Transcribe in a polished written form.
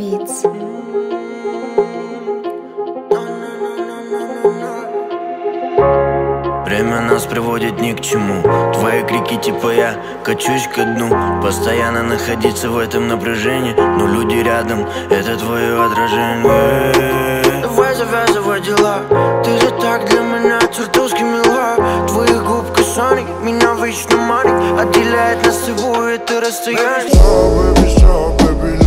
Beats. Время нас приводит ни к чему. Твои крики типа я качусь ко дну. Постоянно находиться в этом напряжении, но люди рядом, это твое отражение. Давай завязывай дела, ты же так для меня чертовски мила. Твоих губ касаний меня вечно манит, отделяет нас с тобой это расстояние. Baby, stop, baby,